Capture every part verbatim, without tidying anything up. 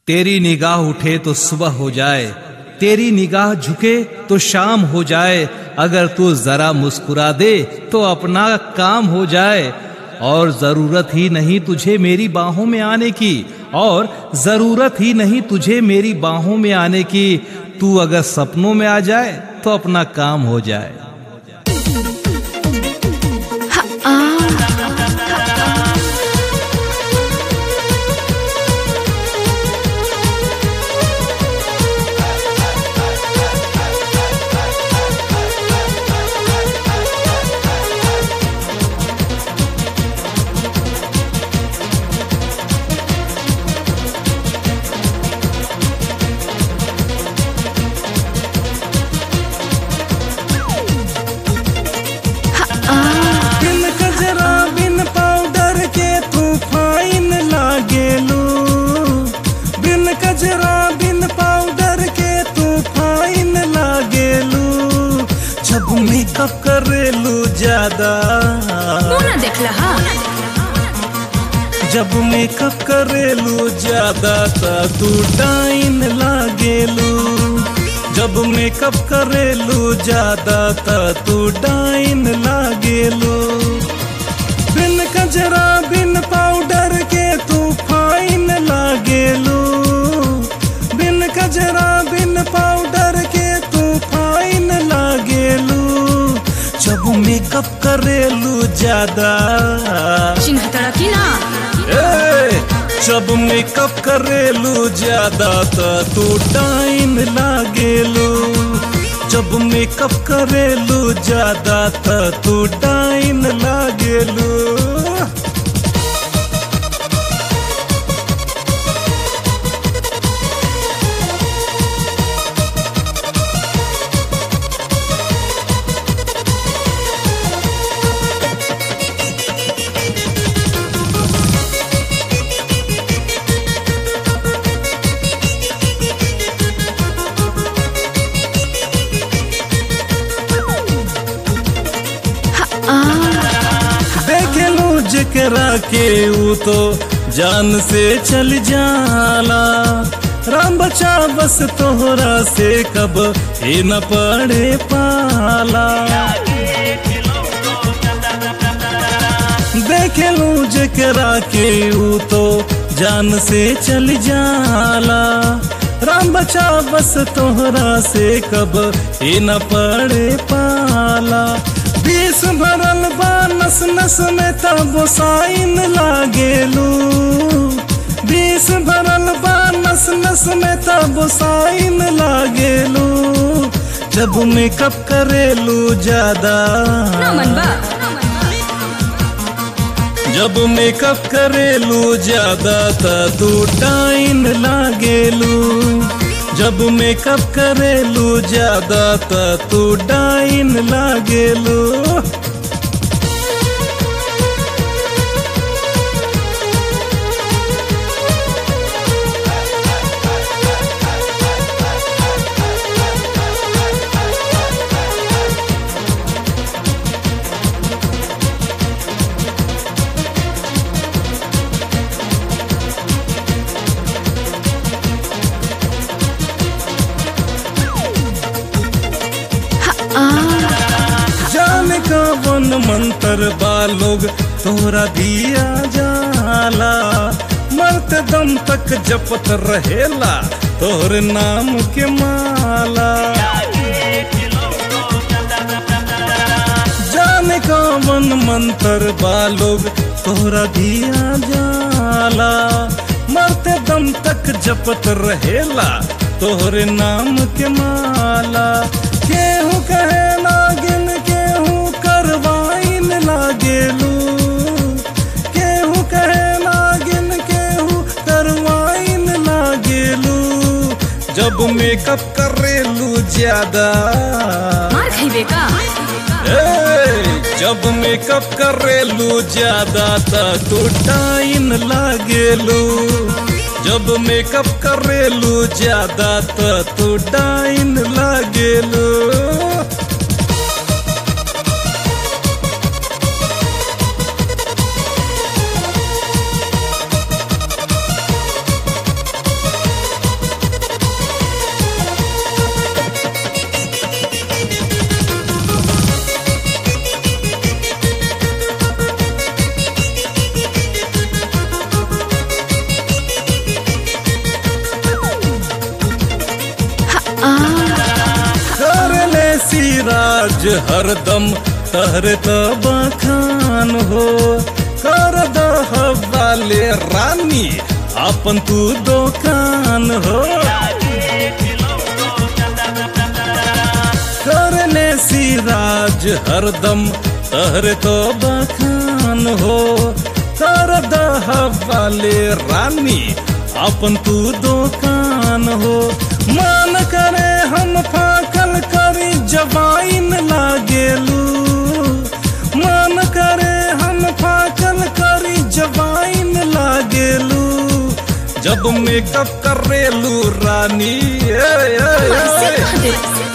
तेरी निगाह उठे तो सुबह हो जाए, तेरी निगाह झुके तो शाम हो जाए। अगर तू जरा मुस्कुरा दे तो अपना काम हो जाए। और जरूरत ही नहीं तुझे मेरी बाहों में आने की, और जरूरत ही नहीं तुझे मेरी बाहों में आने की। तू अगर सपनों में आ जाए तो अपना काम हो जाए। मेकअप करेलू ज्यादा देख लहा। जब मेकअप करेलू ज्यादा ता तू डाइन लागेलू। जब मेकअप करेलू ज्यादा ता तू डाइन लागेलू। बिन कजरा बिन पाउडर के तू फाइन लागेलू। बिन कजरा बिन पाउडर के तू फाइन लागेलू। जब मेकअप करेलू ज्यादा चिन्ह तड़की ना। ए, जब मेकअप करेलू ज्यादा ता तू टाइम लागेलू। जब मेकअप करेलू ज्यादा ता तू टाइम लागेलू। देखेलू जकरा के ऊ तो जान से चल जाला। राम बचा बस तोहरा से कब ही न पड़े पाला। देखेलू जकरा के ऊ तो जान से चल जाला। राम बचा बस तोहरा से कब ही न पड़े पाला। बीस भरल बा नस नस में तब साइन लागेलू। बीस भरल बा नस नस में तब साइन लागेलू। जब मेकअप करेलू ज्यादा जब मेकअप करेलू ज्यादा ता तू टाइन लागेलू। जब मेकअप करेलू ज्यादा ता तू डाइन लागेलू। जाने का वन मंत्र बालोग तोरा दिया जाला। मरते दम तक जपत रहेला तोहर नाम के माला। जाने का वन मंत्र बालोग तोहरा दिया जाला। मरते दम तक जपत रहेला तोहरे नाम के माला। केहू कहे नागिन केहू करवाइन लागेलू। केहू कहे नागिन केहू करवाइन लागेलू। जब मेकअप करेलू ज्यादा मार खइबे का। ए, जब मेकअप करेलू ज्यादा ता तू टाइन लागेलू। जब मेकअप करेलू ज्यादा ता तू डाइन लागेलू। राज हरदम तहरे त बखान हो कर दह वाले रानी अपन तू दुकान हो करने सिराज हरदम तहरे तो बखान हो कर दह वाले रानी अपन तू दुकान हो मान करे हम फाकल करी जवाइन लागेलू मान करे हम फाकल करी जवाइन लागेलू जब मेकअप करेलू रानी ए, ए, ए,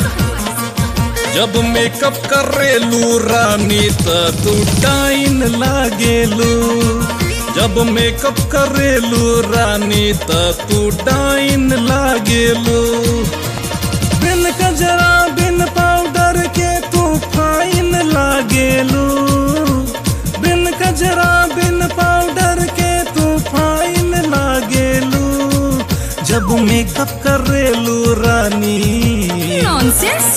जब मेकअप करेलू रानी त तू टाइन लागेलू जब मेकअप करेलू रानी त तू टाइन लागेलू बिन कजरा बिन पाउडर के तू फाइन लागेलू बिन कजरा बिन पाउडर के तू फाइन लागेलू जब मेकअप करेलू रानी नॉनसेंस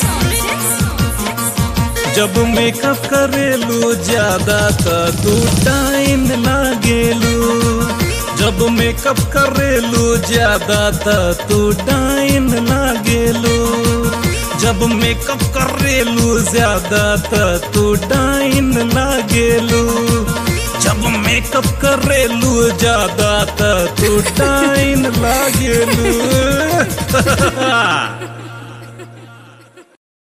जब मेकअप करेलू ज्यादा त तू टाइन लागेलू जब मेकअप करेलू ज्यादा त तू टाइन लागेलू जब मेकअप करेलू ज्यादा त तू टाइन लागेलू जब मेकअप करेलू ज्यादा त तू टाइन लागेलू